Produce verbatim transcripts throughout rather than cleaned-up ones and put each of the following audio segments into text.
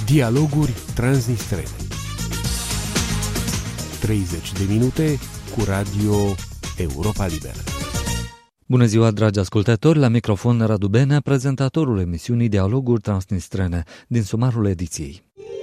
Dialoguri transnistrene. treizeci de minute cu Radio Europa Liberă. Bună ziua, dragi ascultători, la microfon Radu Benea, prezentatorul emisiunii Dialoguri transnistrene din sumarul ediției.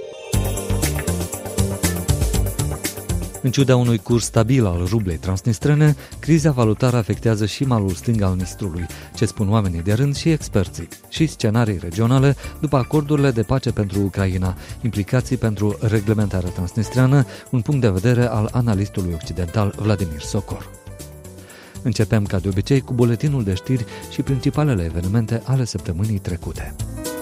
În ciuda unui curs stabil al rublei transnistrene, criza valutară afectează și malul stâng al Nistrului, ce spun oamenii de rând și experții, și scenarii regionale după acordurile de pace pentru Ucraina, implicații pentru reglementarea transnistreană, un punct de vedere al analistului occidental Vladimir Sokor. Începem ca de obicei cu buletinul de știri și principalele evenimente ale săptămânii trecute.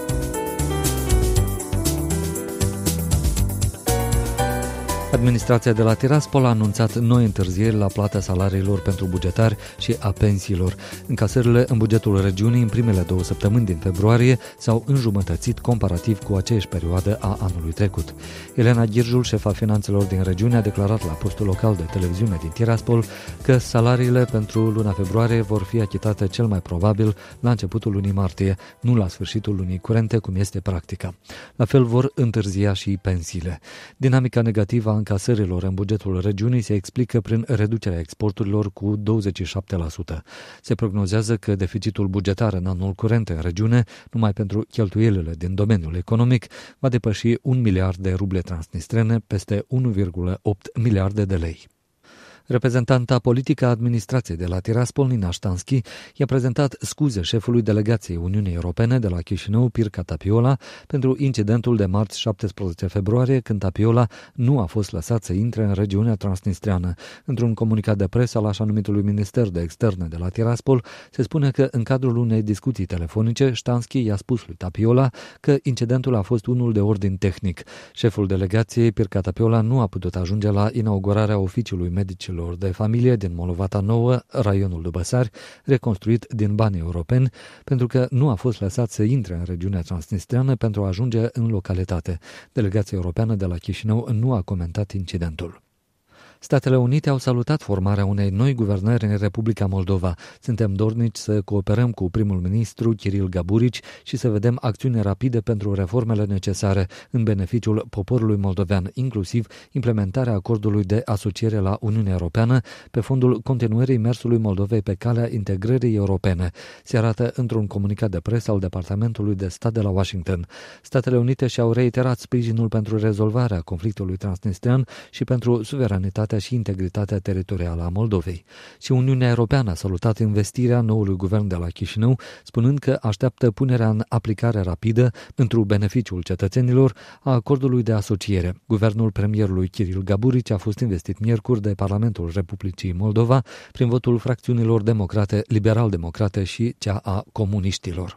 Administrația de la Tiraspol a anunțat noi întârzieri la plata salariilor pentru bugetari și a pensiilor. Încasările în bugetul regiunii în primele două săptămâni din februarie s-au înjumătățit comparativ cu aceeași perioadă a anului trecut. Elena Ghirjul, șefa finanțelor din regiune, a declarat la postul local de televiziune din Tiraspol că salariile pentru luna februarie vor fi achitate cel mai probabil la începutul lunii martie, nu la sfârșitul lunii curente, cum este practica. La fel vor întârzia și pensiile. Dinamica negativă a încasărilor în bugetul regiunii se explică prin reducerea exporturilor cu douăzeci și șapte la sută. Se prognozează că deficitul bugetar în anul curent în regiune, numai pentru cheltuielile din domeniul economic, va depăși un miliard de ruble transnistrene, peste unu virgulă opt miliarde de lei. Reprezentanta politică a administrației de la Tiraspol, Nina Ștanski, i-a prezentat scuze șefului delegației Uniunii Europene de la Chișinău, Pirca Tapiola, pentru incidentul de marți șaptesprezece februarie, când Tapiola nu a fost lăsat să intre în regiunea transnistreană. Într-un comunicat de presă al așa numitului Minister de Externe de la Tiraspol, se spune că în cadrul unei discuții telefonice, Ștanski i-a spus lui Tapiola că incidentul a fost unul de ordin tehnic. Șeful delegației, Pirca Tapiola, nu a putut ajunge la inaugurarea oficiului medicilor de familie din Molovata Nouă, raionul Dubăsari, reconstruit din bani europeni, pentru că nu a fost lăsat să intre în regiunea transnistreană pentru a ajunge în localitate. Delegația europeană de la Chișinău nu a comentat incidentul. Statele Unite au salutat formarea unei noi guvernări în Republica Moldova. Suntem dornici să cooperăm cu primul ministru Kiril Gaburici și să vedem acțiuni rapide pentru reformele necesare în beneficiul poporului moldovean, inclusiv implementarea acordului de asociere la Uniunea Europeană pe fondul continuării mersului Moldovei pe calea integrării europene, se arată într-un comunicat de presă al Departamentului de Stat de la Washington. Statele Unite și-au reiterat sprijinul pentru rezolvarea conflictului transnistrean și pentru suveranitatea și integritatea teritorială a Moldovei. Și Uniunea Europeană a salutat investirea noului guvern de la Chișinău, spunând că așteaptă punerea în aplicare rapidă, pentru beneficiul cetățenilor, a acordului de asociere. Guvernul premierului Kiril Gaburici a fost investit miercuri de Parlamentul Republicii Moldova prin votul fracțiunilor democrate, liberal-democrate și cea a comuniștilor.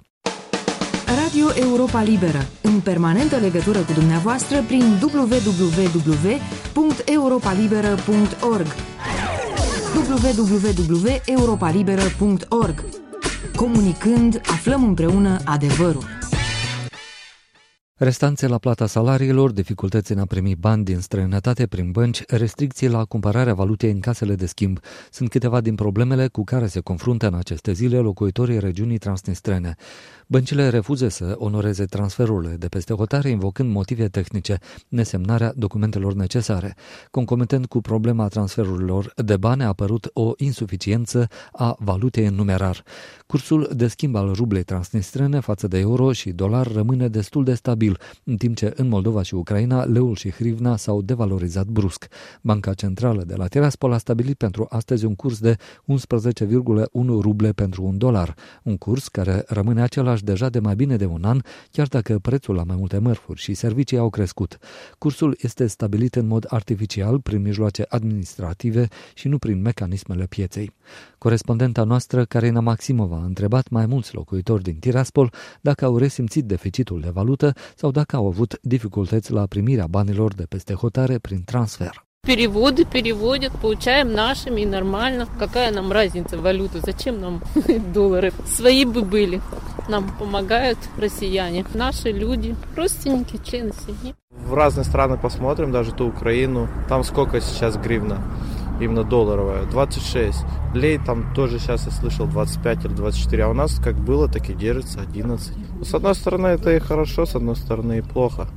Radio Europa Liberă, în permanentă legătură cu dumneavoastră prin w w w punct europa liberă punct org w w w punct europa liberă punct org. Comunicând, aflăm împreună adevărul. Restanțe la plata salariilor, dificultăți în a primi bani din străinătate prin bănci, restricții la cumpărarea valutei în casele de schimb sunt câteva din problemele cu care se confruntă în aceste zile locuitorii regiunii transnistrene. Băncile refuză să onoreze transferurile de peste hotare, invocând motive tehnice, nesemnarea documentelor necesare. Concomitent cu problema transferurilor de bani a apărut o insuficiență a valutei în numerar. Cursul de schimb al rublei transnistrene față de euro și dolar rămâne destul de stabil, în timp ce în Moldova și Ucraina leul și hrivna s-au devalorizat brusc. Banca Centrală de la Tiraspol a stabilit pentru astăzi un curs de unsprezece virgulă unu ruble pentru un dolar, un curs care rămâne același deja de mai bine de un an, chiar dacă prețul la mai multe mărfuri și servicii au crescut. Cursul este stabilit în mod artificial prin mijloace administrative și nu prin mecanismele pieței. Corespondenta noastră, Carina Maximova, a întrebat mai mulți locuitori din Tiraspol dacă au resimțit deficitul de valută sau dacă au avut dificultăți la primirea banilor de peste hotare prin transfer. Переводы переводят, получаем нашими, нормально. Какая нам разница валюта? Зачем нам доллары? Свои бы были. Нам помогают россияне, наши люди, родственники, члены семьи. В разные страны посмотрим, даже ту Украину. Там сколько сейчас гривна? Именно долларовая. двадцать шесть. Лей там тоже сейчас я слышал двадцать пять или двадцать четыре. А у нас как было, так и держится одиннадцать. С одной стороны это и хорошо, с одной стороны и плохо.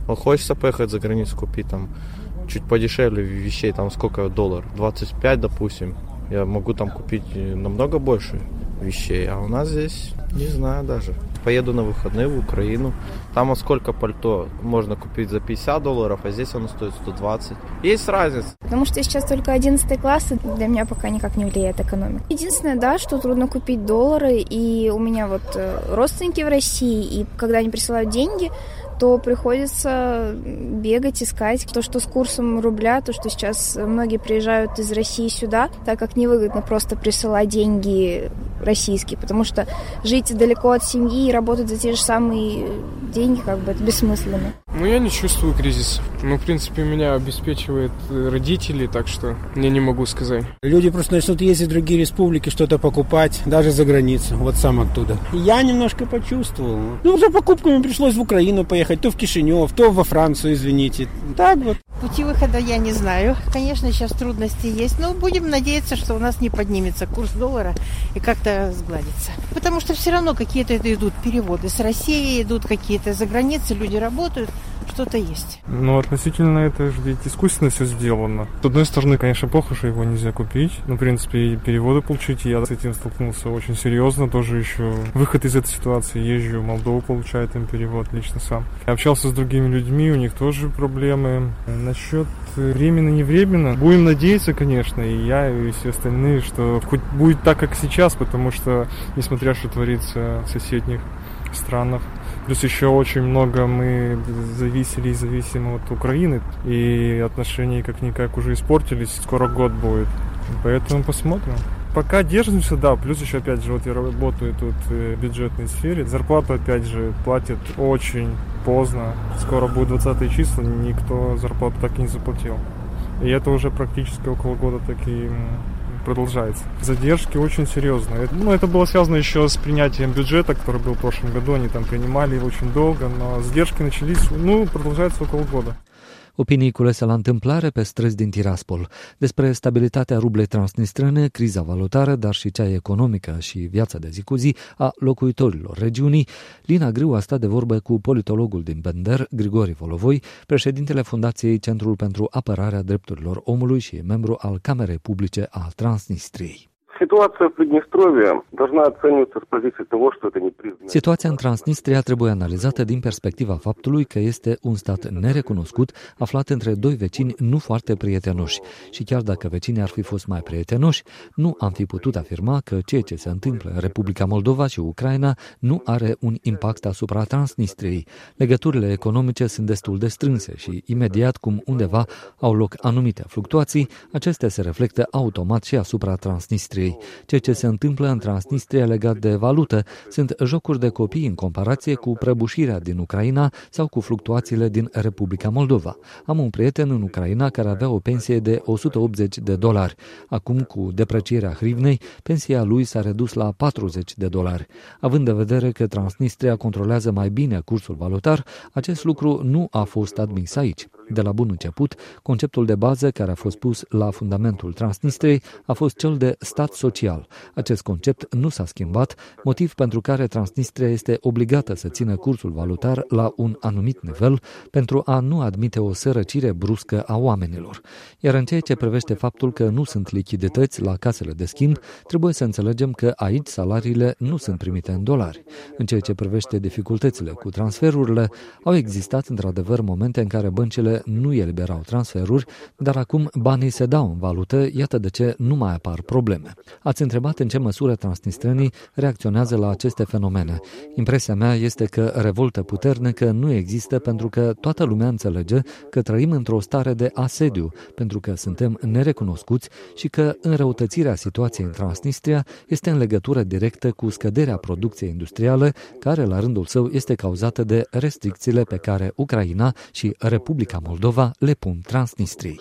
Он хочется поехать за границу, купить там чуть подешевле вещей, там сколько доллар, двадцать пять, допустим. Я могу там купить намного больше вещей, а у нас здесь не знаю даже. Поеду на выходные в Украину. Там вот сколько пальто можно купить за пятьдесят долларов, а здесь оно стоит сто двадцать. Есть разница. Потому что сейчас только одиннадцатый класс, и для меня пока никак не влияет экономика. Единственное, да, что трудно купить доллары, и у меня вот родственники в России, и когда они присылают деньги, то приходится бегать, искать. То, что с курсом рубля, то, что сейчас многие приезжают из России сюда, так как невыгодно просто присылать деньги российские, потому что жить далеко от семьи и работать за те же самые деньги, как бы, это бессмысленно. Ну, я не чувствую кризиса. Ну, в принципе, меня обеспечивают родители, так что я не могу сказать. Люди просто начнут ездить в другие республики, что-то покупать, даже за границу, вот сам оттуда. Я немножко почувствовал. Ну, за покупками пришлось в Украину поехать, то в Кишинев, то во Францию, извините. Так вот. Пути выхода я не знаю. Конечно, сейчас трудности есть, но будем надеяться, что у нас не поднимется курс доллара и как-то сгладится. Потому что все равно какие-то это идут переводы. С России идут какие-то за границей, люди работают, что-то есть. Ну, относительно это же ведь искусственно все сделано. С одной стороны, конечно, плохо, что его нельзя купить. Но, в принципе, и переводы получить. Я с этим столкнулся очень серьезно. Тоже еще выход из этой ситуации. Езжу в Молдову, получаю там перевод лично сам. Я общался с другими людьми, у них тоже проблемы. Насчет временно, не временно. Будем надеяться, конечно, и я, и все остальные, что хоть будет так, как сейчас, потому что, несмотря что творится в соседних странах, плюс еще очень много мы зависели и зависимы от Украины, и отношения как-никак уже испортились, скоро год будет, поэтому посмотрим. Пока держимся, да, плюс еще, опять же, вот я работаю тут в бюджетной сфере, зарплату, опять же, платят очень поздно, скоро будет двадцатые числа, никто зарплату так и не заплатил, и это уже практически около года так и продолжается. Задержки очень серьезные. Ну, это было связано еще с принятием бюджета, который был в прошлом году, они там принимали его очень долго, но задержки начались, ну, продолжаются около года. Opinii culese la întâmplare pe străzi din Tiraspol. Despre stabilitatea rublei transnistrene, criza valutară, dar și cea economică și viața de zi cu zi a locuitorilor regiunii, Lina Griu a stat de vorbă cu politologul din Bender, Grigori Volovoi, președintele Fundației Centrul pentru Apărarea Drepturilor Omului și membru al Camerei Publice a Transnistriei. Ситуация в Приднестровье должна оцениваться с позиции того, что это не признано. Situația în Transnistria trebuie analizată din perspectiva faptului că este un stat nerecunoscut, aflat între doi vecini nu foarte prietenoși. Și chiar dacă vecinii ar fi fost mai prietenoși, nu am fi putut afirma că ceea ce se întâmplă în Republica Moldova și Ucraina nu are un impact asupra Transnistriei. Legăturile economice sunt destul de strânse și imediat cum undeva au loc anumite fluctuații, acestea se reflectă automat și asupra Transnistriei. Ceea ce se întâmplă în Transnistria legat de valută sunt jocuri de copii în comparație cu prăbușirea din Ucraina sau cu fluctuațiile din Republica Moldova. Am un prieten în Ucraina care avea o pensie de o sută optzeci de dolari. Acum, cu deprecierea hrivnei, pensia lui s-a redus la patruzeci de dolari. Având în vedere că Transnistria controlează mai bine cursul valutar, acest lucru nu a fost admis aici. De la bun început, conceptul de bază care a fost pus la fundamentul Transnistriei a fost cel de stat social. Acest concept nu s-a schimbat, motiv pentru care Transnistria este obligată să țină cursul valutar la un anumit nivel pentru a nu admite o sărăcire bruscă a oamenilor. Iar în ceea ce privește faptul că nu sunt lichidități la casele de schimb, trebuie să înțelegem că aici salariile nu sunt primite în dolari. În ceea ce privește dificultățile cu transferurile, au existat într-adevăr momente în care băncile nu eliberau transferuri, dar acum banii se dau în valută, iată de ce nu mai apar probleme. Ați întrebat în ce măsură transnistrenii reacționează la aceste fenomene. Impresia mea este că revoltă puternică nu există pentru că toată lumea înțelege că trăim într-o stare de asediu, pentru că suntem nerecunoscuți și că înrăutățirea situației în Transnistria este în legătură directă cu scăderea producției industriale, care la rândul său este cauzată de restricțiile pe care Ucraina și Republica Moldova le pun Transnistriei.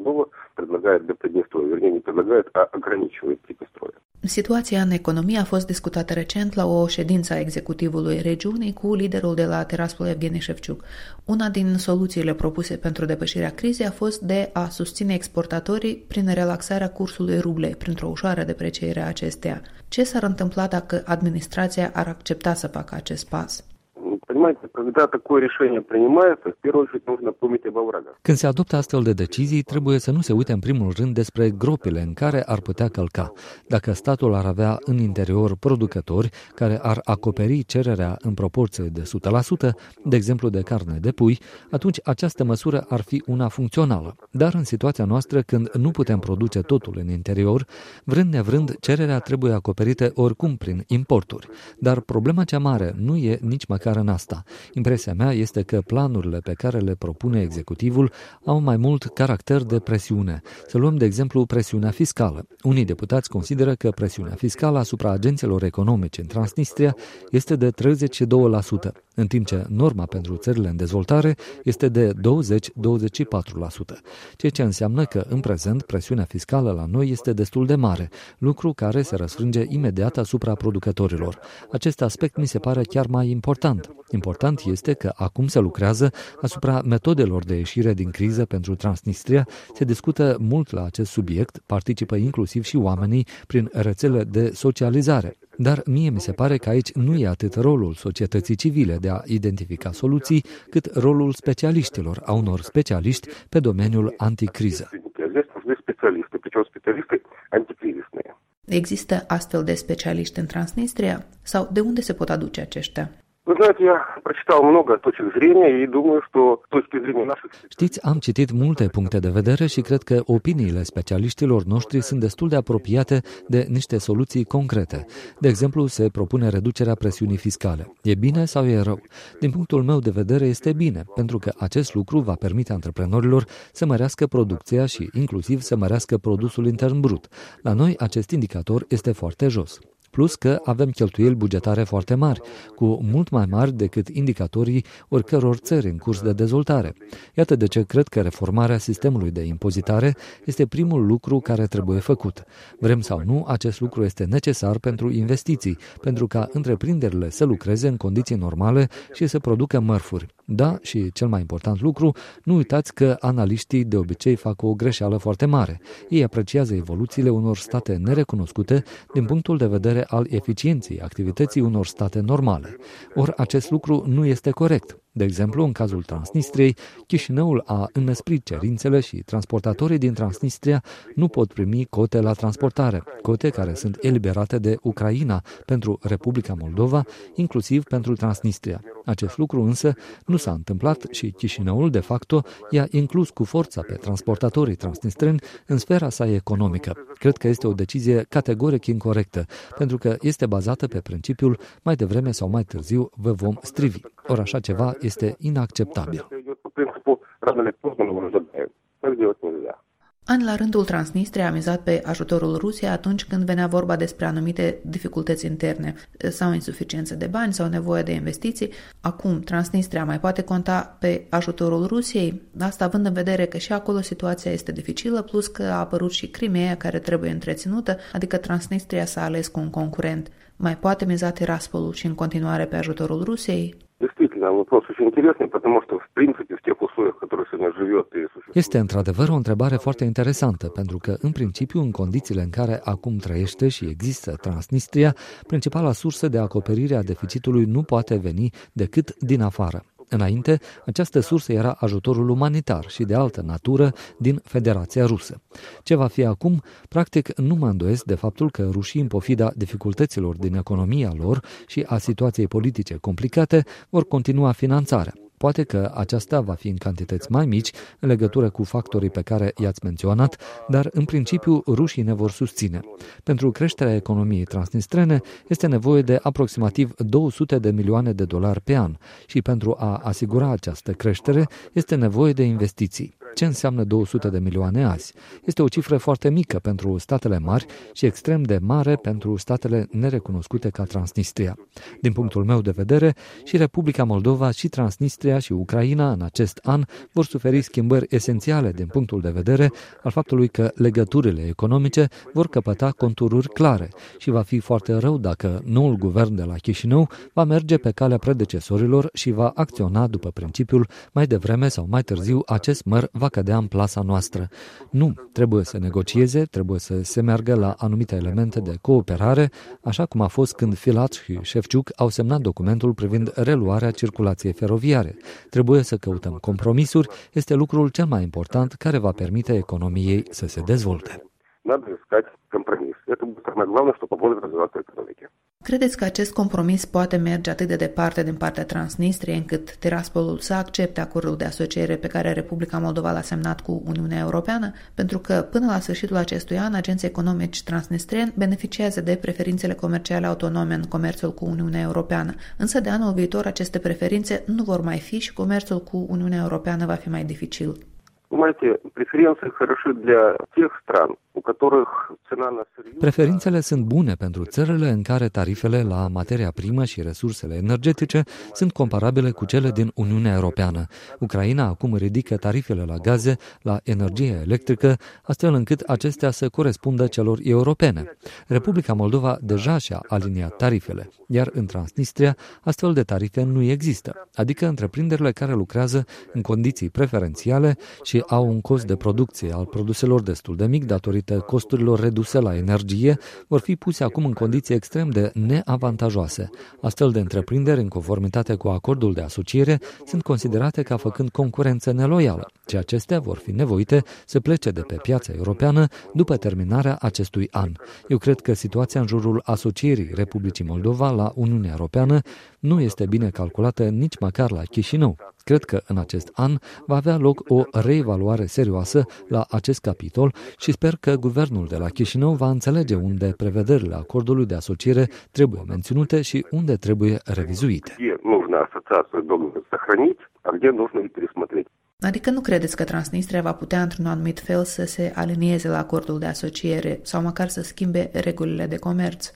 Situația în economie a fost discutată recent la o ședință a executivului regiunii cu liderul de la Tiraspol, Evgeni Șefciuc. Una din soluțiile propuse pentru depășirea crizei a fost de a susține exportatorii prin relaxarea cursului rublei, printr-o ușoară depreciere a acesteia. Ce s-ar întâmpla dacă administrația ar accepta să facă acest pas? Понимаете, когда такое решение принимается, в первую очередь нужно помнить об оврагах. Când se adoptă astfel de decizii, trebuie să nu se uite în primul rând despre gropile în care ar putea călca. Dacă statul ar avea în interior producători care ar acoperi cererea în proporție de o sută la sută, de exemplu de carne de pui, atunci această măsură ar fi una funcțională. Dar în situația noastră, când nu putem produce totul în interior, vrând nevrând, cererea trebuie acoperită oricum prin importuri. Dar problema cea mare nu e nici măcar în asta. Impresia mea este că planurile pe care le propune executivul au mai mult caracter de presiune. Să luăm de exemplu presiunea fiscală. Unii deputați consideră că presiunea fiscală asupra agenților economice în Transnistria este de treizeci și doi la sută, în timp ce norma pentru țările în dezvoltare este de douăzeci la douăzeci și patru la sută, ceea ce înseamnă că în prezent presiunea fiscală la noi este destul de mare, lucru care se răsfrânge imediat asupra producătorilor. Acest aspect mi se pare chiar mai important. Important este că acum se lucrează asupra metodelor de ieșire din criză pentru Transnistria, se discută mult la acest subiect, participă inclusiv și oamenii prin rețele de socializare. Dar mie mi se pare că aici nu e atât rolul societății civile de a identifica soluții, cât rolul specialiștilor, a unor specialiști pe domeniul anticriză. Există astfel de specialiști în Transnistria? Sau de unde se pot aduce aceștia? Вы знаете, я прочитал много точек зрения и думаю, что с точки зрения наших... Știți, am citit multe puncte de vedere și cred că opiniile specialiștilor noștri sunt destul de apropiate de niște soluții concrete. De exemplu, se propune reducerea presiunii fiscale. E bine sau e rău? Din punctul meu de vedere este bine, pentru că acest lucru va permite antreprenorilor să mărească producția și inclusiv să mărească produsul intern brut. La noi acest indicator este foarte jos. Plus că avem cheltuieli bugetare foarte mari, cu mult mai mari decât indicatorii oricăror țări în curs de dezvoltare. Iată de ce cred că reformarea sistemului de impozitare este primul lucru care trebuie făcut. Vrem sau nu, acest lucru este necesar pentru investiții, pentru ca întreprinderile să lucreze în condiții normale și să producă mărfuri. Da, și cel mai important lucru, nu uitați că analiștii de obicei fac o greșeală foarte mare. Ei apreciază evoluțiile unor state nerecunoscute din punctul de vedere al eficienței activității unor state normale. Ori acest lucru nu este corect. De exemplu, în cazul Transnistriei, Chișinăul a înnăsprit cerințele și transportatorii din Transnistria nu pot primi cote la transportare, cote care sunt eliberate de Ucraina pentru Republica Moldova, inclusiv pentru Transnistria. Acest lucru însă nu s-a întâmplat și Chișinăul, de facto, i-a inclus cu forța pe transportatorii transnistreni în sfera sa economică. Cred că este o decizie categoric incorectă, pentru că este bazată pe principiul mai devreme sau mai târziu vă vom strivi. Ori așa ceva este inacceptabil. An la rândul Transnistria a mizat pe ajutorul Rusiei atunci când venea vorba despre anumite dificultăți interne sau insuficiență de bani sau nevoie de investiții. Acum Transnistria mai poate conta pe ajutorul Rusiei, asta având în vedere că și acolo situația este dificilă, plus că a apărut și Crimea care trebuie întreținută, adică Transnistria s-a ales cu un concurent. Mai poate miza Tiraspolul și în continuare pe ajutorul Rusiei? Este într-adevăr o întrebare foarte interesantă, pentru că, în principiu, în condițiile în care acum trăiește și există Transnistria, principala sursă de acoperire a deficitului nu poate veni decât din afară. Înainte, această sursă era ajutorul umanitar și de altă natură din Federația Rusă. Ce va fi acum, practic nu mă îndoiesc de faptul că rușii, în pofida dificultăților din economia lor și a situației politice complicate, vor continua finanțarea. Poate că aceasta va fi în cantități mai mici în legătură cu factorii pe care i-ați menționat, dar în principiu rușii ne vor susține. Pentru creșterea economiei transnistrene este nevoie de aproximativ două sute de milioane de dolari pe an și pentru a asigura această creștere este nevoie de investiții. Ce înseamnă două sute de milioane azi? Este o cifră foarte mică pentru statele mari și extrem de mare pentru statele nerecunoscute ca Transnistria. Din punctul meu de vedere, și Republica Moldova și Transnistria și Ucraina în acest an vor suferi schimbări esențiale din punctul de vedere al faptului că legăturile economice vor căpăta contururi clare și va fi foarte rău dacă noul guvern de la Chișinău va merge pe calea predecesorilor și va acționa după principiul mai devreme sau mai târziu acest măr va cădea în plasa noastră. Nu, trebuie să negocieze, trebuie să se meargă la anumite elemente de cooperare, așa cum a fost când Filat și Șefciuc au semnat documentul privind reluarea circulației feroviare. Trebuie să căutăm compromisuri, este lucrul cel mai important care va permite economiei să se dezvolte. Надо искать компромисс. Это будет самое главное, что поможет развиваться экономике. Credeți că acest compromis poate merge atât de departe din partea Transnistriei încât Tiraspolul să accepte acordul de asociere pe care Republica Moldova l-a semnat cu Uniunea Europeană? Pentru că până la sfârșitul acestui an, agenții economici transnistrieni beneficiază de preferințele comerciale autonome în comerțul cu Uniunea Europeană. Însă de anul viitor aceste preferințe nu vor mai fi și comerțul cu Uniunea Europeană va fi mai dificil. Понимаете, преференции хороши для тех стран, у которых цена на сырье... Preferințele sunt bune pentru țările în care tarifele la materia primă și resursele energetice sunt comparabile cu cele din Uniunea Europeană. Ucraina acum ridică tarifele la gaze, la energie electrică, astfel încât acestea să corespundă celor europene. Republica Moldova deja și-a aliniat tarifele, iar în Transnistria astfel de tarife nu există, adică întreprinderile care lucrează în condiții preferențiale și au un cost de producție al produselor destul de mic datorită costurilor reduse la energie, vor fi puse acum în condiții extrem de neavantajoase. Astfel de întreprinderi, în conformitate cu acordul de asociere, sunt considerate ca făcând concurență neloială, și acestea vor fi nevoite să plece de pe piața europeană după terminarea acestui an. Eu cred că situația în jurul asocierii Republicii Moldova la Uniunea Europeană nu este bine calculată nici măcar la Chișinău. Cred că în acest an va avea loc o reevaluare serioasă la acest capitol și sper că guvernul de la Chișinău va înțelege unde prevederile acordului de asociere trebuie menținute și unde trebuie revizuite. Adică nu credeți că Transnistria va putea într-un anumit fel să se alinieze la acordul de asociere sau măcar să schimbe regulile de comerț?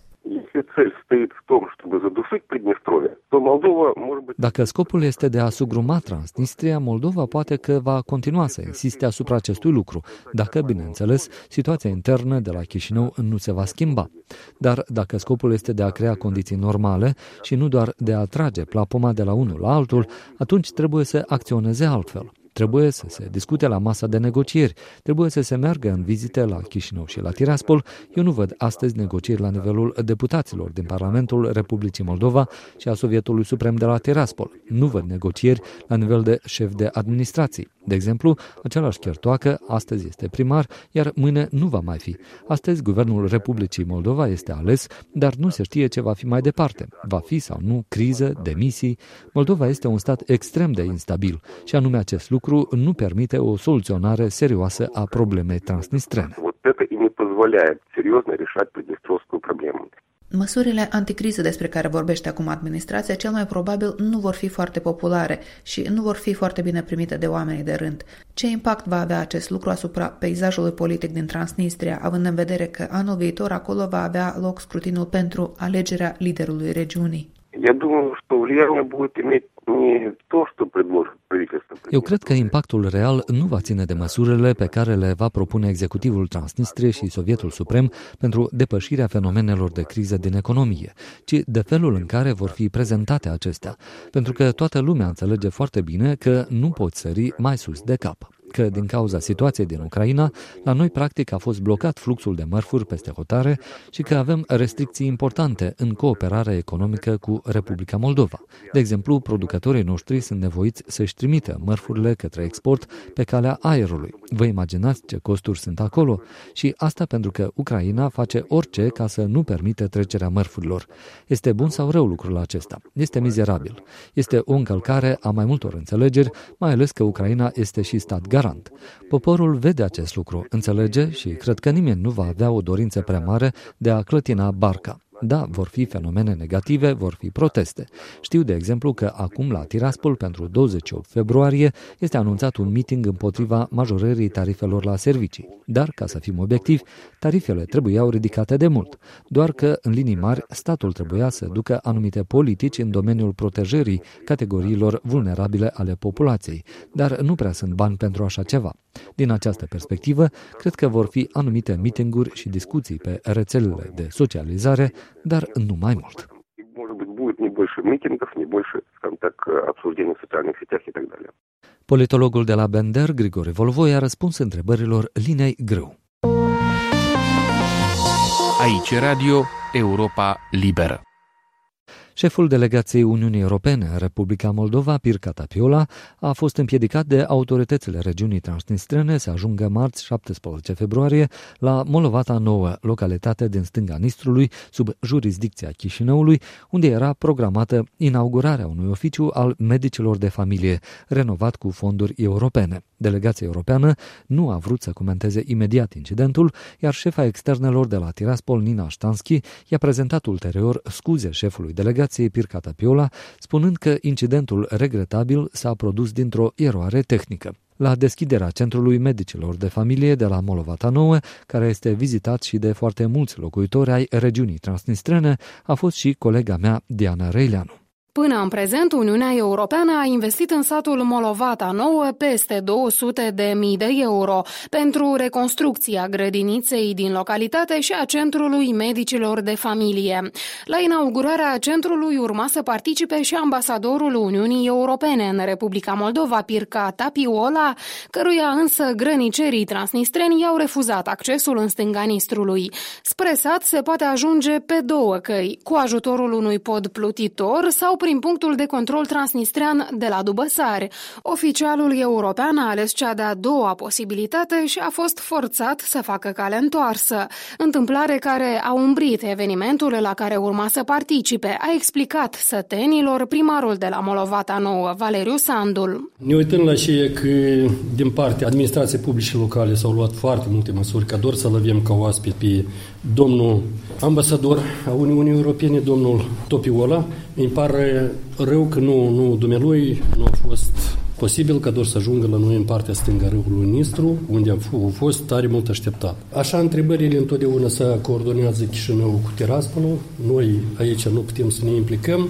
Dacă scopul este de a sugruma Transnistria, Moldova poate că va continua să insiste asupra acestui lucru, dacă, bineînțeles, situația internă de la Chișinău nu se va schimba. Dar dacă scopul este de a crea condiții normale și nu doar de a trage plapuma de la unul la altul, atunci trebuie să acționeze altfel. Trebuie să se discute la masa de negocieri, trebuie să se meargă în vizite la Chișinău și la Tiraspol. Eu nu văd astăzi negocieri la nivelul deputaților din Parlamentul Republicii Moldova și a Sovietului Suprem de la Tiraspol. Nu văd negocieri la nivel de șef de administrații. De exemplu, același Chertoacă astăzi este primar, iar mâine nu va mai fi. Astăzi, Guvernul Republicii Moldova este ales, dar nu se știe ce va fi mai departe. Va fi sau nu criză, demisii. Moldova este un stat extrem de instabil și anume acest lucru nu permite o soluționare serioasă a problemei transnistrene. Măsurile anticriză despre care vorbește acum administrația cel mai probabil nu vor fi foarte populare și nu vor fi foarte bine primite de oamenii de rând. Ce impact va avea acest lucru asupra peisajului politic din Transnistria, având în vedere că anul viitor acolo va avea loc scrutinul pentru alegerea liderului regiunii? Eu cred că impactul real nu va ține de măsurile pe care le va propune executivul Transnistriei și Sovietul Suprem pentru depășirea fenomenelor de criză din economie, ci de felul în care vor fi prezentate acestea, pentru că toată lumea înțelege foarte bine că nu poți sări mai sus de cap. Că din cauza situației din Ucraina, la noi practic a fost blocat fluxul de mărfuri peste hotare și că avem restricții importante în cooperarea economică cu Republica Moldova. De exemplu, producătorii noștri sunt nevoiți să-și trimită mărfurile către export pe calea aerului. Vă imaginați ce costuri sunt acolo? Și asta pentru că Ucraina face orice ca să nu permite trecerea mărfurilor. Este bun sau rău lucrul acesta? Este mizerabil. Este o încălcare a mai multor înțelegeri, mai ales că Ucraina este și stat garant. Poporul vede acest lucru, înțelege și cred că nimeni nu va avea o dorință prea mare de a clătina barca. Da, vor fi fenomene negative, vor fi proteste. Știu, de exemplu, că acum la Tiraspol, pentru douăzeci și opt februarie, este anunțat un meeting împotriva majorării tarifelor la servicii. Dar, ca să fim obiectivi, tarifele trebuiau ridicate de mult. Doar că, în linii mari, statul trebuia să ducă anumite politici în domeniul protejării categoriilor vulnerabile ale populației. Dar nu prea sunt bani pentru așa ceva. Din această perspectivă, cred că vor fi anumite meeting-uri și discuții pe rețelele de socializare, dar nu mai mult. Politologul de la Bender, Grigore Volvoi, a răspuns întrebărilor Linei Grâu. Aici Radio Europa Liberă. Șeful delegației Uniunii Europene în Republica Moldova, Pirca Tapiola, a fost împiedicat de autoritățile regiunii transnistrene să ajungă marți șaptesprezece februarie la Molovata Nouă, localitate din stânga Nistrului, sub jurisdicția Chișinăului, unde era programată inaugurarea unui oficiu al medicilor de familie, renovat cu fonduri europene. Delegația europeană nu a vrut să comenteze imediat incidentul, iar șefa externelor de la Tiraspol, Nina Ștanski, i-a prezentat ulterior scuze șefului delegației Pirca Tapiola, spunând că incidentul regretabil s-a produs dintr-o eroare tehnică. La deschiderea Centrului Medicilor de Familie de la Molovata Nouă, care este vizitat și de foarte mulți locuitori ai regiunii transnistrene, a fost și colega mea, Diana Reileanu. Până în prezent, Uniunea Europeană a investit în satul Molovata Nouă peste două sute de mii de euro pentru reconstrucția grădiniței din localitate și a Centrului Medicilor de Familie. La inaugurarea centrului urma să participe și ambasadorul Uniunii Europene în Republica Moldova, Pirca Tapiola, căruia însă grănicerii transnistreni i-au refuzat accesul în stânga Nistrului. Spre sat se poate ajunge pe două căi, cu ajutorul unui pod plutitor sau prin punctul de control transnistrean de la Dubăsari. Oficialul european a ales cea de-a doua posibilitate și a fost forțat să facă cale întoarsă, întâmplare care a umbrit evenimentul la care urma să participe, a explicat sătenilor primarul de la Molovata Nouă, Valeriu Sandul. Ne uităm la ceea că din partea administrației publice locale s-au luat foarte multe măsuri, ca doar să-l avem ca oaspet pe domnul ambasador a Uniunii Europene, domnul Tapiola. Îmi pare rău că nu, nu dumnealui nu a fost posibil ca doar să ajungă la noi în partea stângă a râului Nistru, unde a fost tare mult așteptat. Așa, întrebările întotdeauna se coordonează Chișinău cu Tiraspolul. Noi aici nu putem să ne implicăm.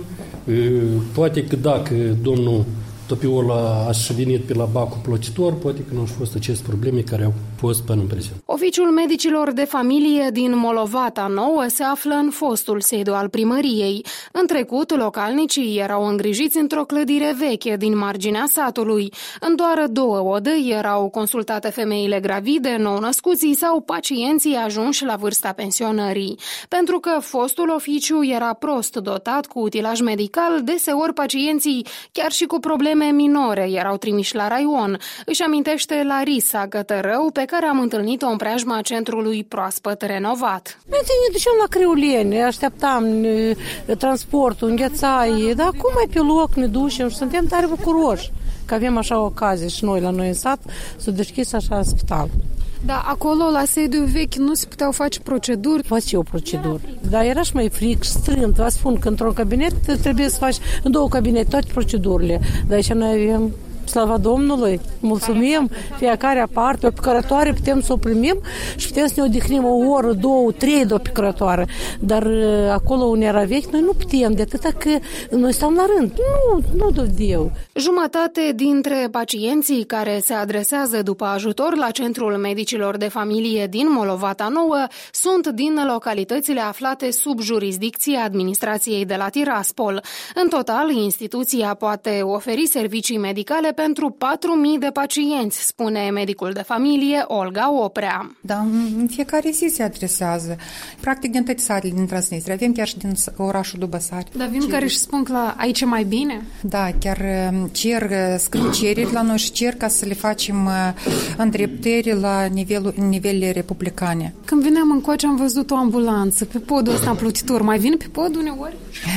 Poate că dacă domnul Tapiola a venit pe la bacul plătitor, poate că nu au fost aceste probleme care au fost până în prezent. Oficiul Medicilor de Familie din Molovata Nouă se află în fostul sediu al primăriei. În trecut, localnicii erau îngrijiți într-o clădire veche din marginea satului. În doar două odăi erau consultate femeile gravide, nou-născuții sau pacienții ajunși la vârsta pensionării. Pentru că fostul oficiu era prost dotat cu utilaj medical, deseori pacienții, chiar și cu probleme minore, erau trimiși la raion. Își amintește Larisa Gătărău, pe care am întâlnit-o în preajma centrului proaspăt renovat. Noi ne duceam la Criuleni, așteptam transportul, înghețai, dar acum mai pe loc ne ducem și suntem tare bucuroși că avem așa ocazie și noi la noi în sat să deschis așa spital. Da, acolo la sediu vechi nu se puteau face proceduri? Face o procedură. Dar era și mai fric și strânt. Vă spun că într-un cabinet trebuie să faci în două cabinete toate procedurile. Dar aici noi avem, slava Domnului, mulțumim, fiecare aparte, o picărătoare putem să o primim și putem să ne odihnim o oră, două, trei de o picărătoare. Dar acolo unde era vechi, noi nu putem, de atâta că noi stăm la rând. Nu, nu dădeu. Jumătate dintre pacienții care se adresează după ajutor la Centrul Medicilor de Familie din Molovata Nouă sunt din localitățile aflate sub jurisdicția administrației de la Tiraspol. În total, instituția poate oferi servicii medicale pentru patru mii de pacienți, spune medicul de familie Olga Oprea. Da, în fiecare zi se adresează. Practic din toate satele din Transnistria, avem chiar și din orașul Dubăsari. Dar vin care își spun că la aici e mai bine? Da, chiar cer, scriu cereri la noi și cer ca să le facem îndreptări la nivelul, nivelele republicane. Când veneam încoace am văzut o ambulanță pe podul ăsta plutitor. Mai vin pe pod uneori?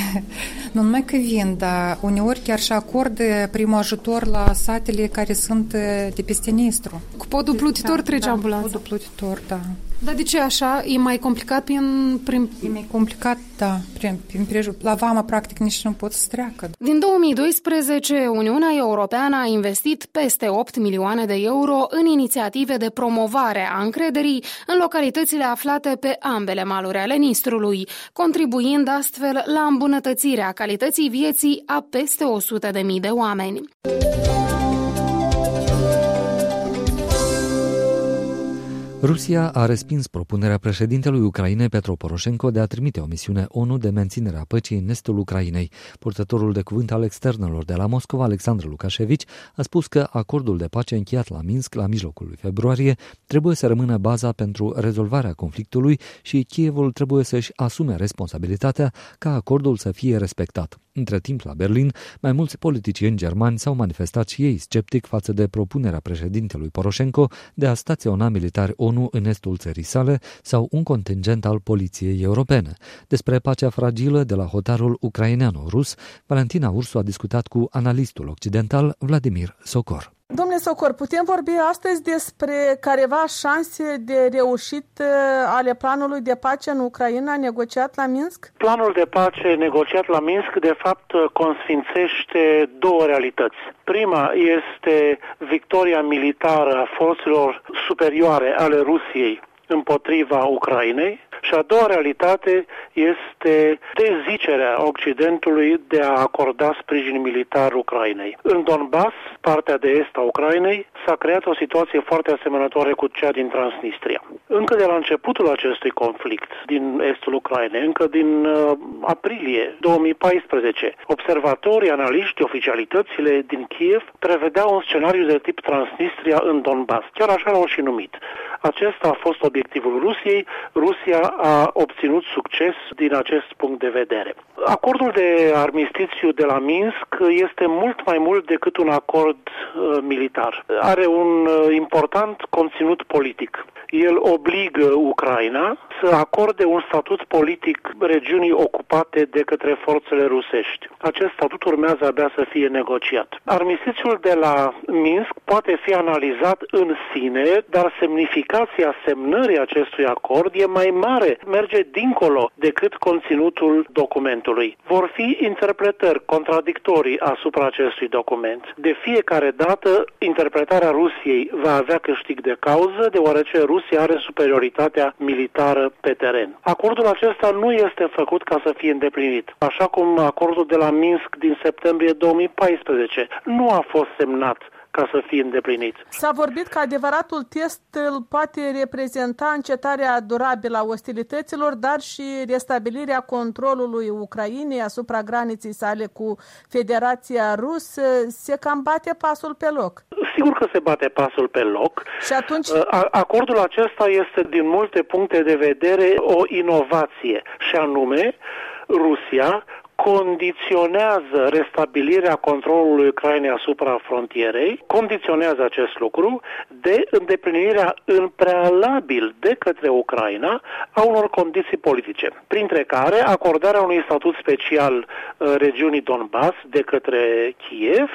Nu numai că vin, dar uneori chiar și acordă primul ajutor la satele care sunt de peste Nistru. Cu podul plutitor da, trece da, ambulanța? Podul plutitor, da. Dar de ce așa? E mai complicat prin... prin... E mai complicat, da. Prin, prin prejur... La vama, practic, nici nu pot să treacă. Din două mii doisprezece, Uniunea Europeană a investit peste opt milioane de euro în inițiative de promovare a încrederii în localitățile aflate pe ambele maluri ale Nistrului, contribuind astfel la îmbunătățirea calității vieții a peste o sută de mii de oameni. Rusia a respins propunerea președintelui Ucrainei Petro Poroșenko de a trimite o misiune ONU de menținere a păcii în estul Ucrainei. Purtătorul de cuvânt al externelor de la Moscova, Alexandru Lukashevici, a spus că acordul de pace încheiat la Minsk la mijlocul lui februarie trebuie să rămână baza pentru rezolvarea conflictului și Kievul trebuie să-și asume responsabilitatea ca acordul să fie respectat. Între timp, la Berlin, mai mulți politicieni germani s-au manifestat și ei sceptic față de propunerea președintelui Poroșenko de a staționa militari ONU în estul țării sale sau un contingent al poliției europene. Despre pacea fragilă de la hotarul ucraineano-rus, Valentina Ursu a discutat cu analistul occidental Vladimir Sokor. Domnule Sokor, putem vorbi astăzi despre careva șanse de reușit ale planului de pace în Ucraina negociat la Minsk? Planul de pace negociat la Minsk, de fapt, consfințește două realități. Prima este victoria militară a forțelor superioare ale Rusiei împotriva Ucrainei și a doua realitate este dezicerea Occidentului de a acorda sprijin militar Ucrainei. În Donbass, partea de est a Ucrainei, s-a creat o situație foarte asemănătoare cu cea din Transnistria. Încă de la începutul acestui conflict din estul Ucrainei, încă din uh, aprilie două mii paisprezece, observatorii, analiști, oficialitățile din Kiev prevedeau un scenariu de tip Transnistria în Donbass. Chiar așa l-au și numit. Acesta a fost obiectivul Rusiei. Rusia a obținut succes din acest punct de vedere. Acordul de armistițiu de la Minsk este mult mai mult decât un acord uh, militar. Are un uh, important conținut politic. El obligă Ucraina să acorde un statut politic regiunii ocupate de către forțele rusești. Acest statut urmează abia să fie negociat. Armistițiul de la Minsk poate fi analizat în sine, dar semnificația semnării acestui acord e mai mare, merge dincolo decât conținutul documentului. Vor fi interpretări contradictorii asupra acestui document. De fiecare dată, interpretarea Rusiei va avea câștig de cauză, deoarece Rusia are superioritatea militară pe teren. Acordul acesta nu este făcut ca să fie îndeplinit, așa cum acordul de la Minsk din septembrie două mii paisprezece nu a fost semnat ca să fie îndeplinit. S-a vorbit că adevăratul test îl poate reprezenta încetarea durabilă a ostilităților, dar și restabilirea controlului Ucrainei asupra graniței sale cu Federația Rusă. Se cam bate pasul pe loc. Sigur că se bate pasul pe loc. Și atunci... Acordul acesta este din multe puncte de vedere o inovație, și anume Rusia condiționează restabilirea controlului Ucrainei asupra frontierei, condiționează acest lucru de îndeplinirea în prealabil de către Ucraina a unor condiții politice, printre care acordarea unui statut special uh, regiunii Donbass de către Kiev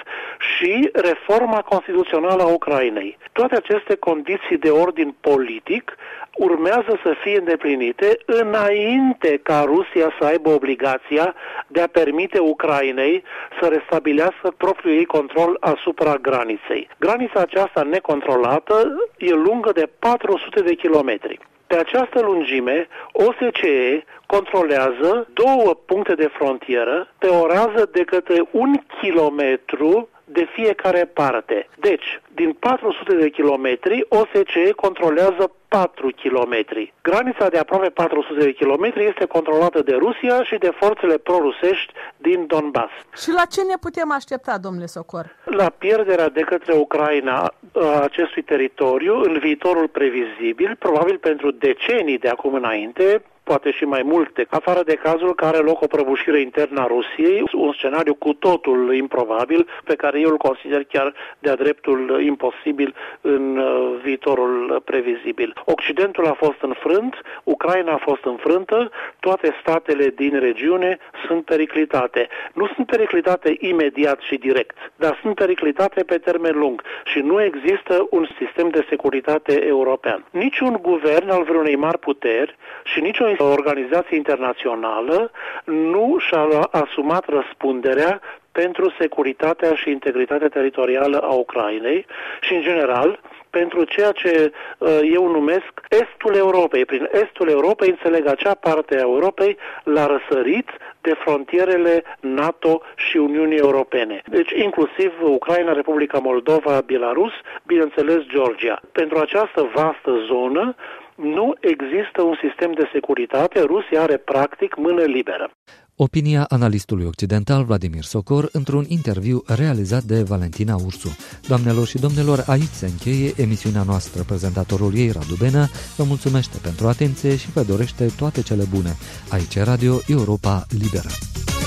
și reforma constituțională a Ucrainei. Toate aceste condiții de ordin politic urmează să fie îndeplinite înainte ca Rusia să aibă obligația de a permite Ucrainei să restabilească propriul ei control asupra graniței. Granița aceasta necontrolată e lungă de patru sute de kilometri. Pe această lungime, O S C E controlează două puncte de frontieră pe o rază de către un kilometru de fiecare parte. Deci, din patru sute de kilometri, O S C E controlează patru kilometri. Granița de aproape patru sute de kilometri este controlată de Rusia și de forțele pro-rusești din Donbass. Și la ce ne putem aștepta, domnule Sokor? La pierderea de către Ucraina a acestui teritoriu în viitorul previzibil, probabil pentru decenii de acum înainte, poate și mai multe, afară de cazul că are loc o prăbușire internă a Rusiei, un scenariu cu totul improbabil, pe care eu îl consider chiar de-a dreptul imposibil în uh, viitorul previzibil. Occidentul a fost înfrânt, Ucraina a fost înfrântă, toate statele din regiune sunt periclitate. Nu sunt periclitate imediat și direct, dar sunt periclitate pe termen lung și nu există un sistem de securitate european. Niciun guvern al vreunei mari puteri și nicio organizație internațională nu și-a asumat răspunderea pentru securitatea și integritatea teritorială a Ucrainei și, în general, pentru ceea ce uh, eu numesc Estul Europei. Prin Estul Europei înțeleg acea parte a Europei la răsărit de frontierele NATO și Uniunii Europene. Deci inclusiv Ucraina, Republica Moldova, Belarus, bineînțeles Georgia. Pentru această vastă zonă nu există un sistem de securitate, Rusia are practic mână liberă. Opinia analistului occidental Vladimir Socor într-un interviu realizat de Valentina Ursu. Doamnelor și domnilor, aici se încheie emisiunea noastră. Prezentatorul ei, Radu Benă, vă mulțumește pentru atenție și vă dorește toate cele bune. Aici Radio Europa Liberă.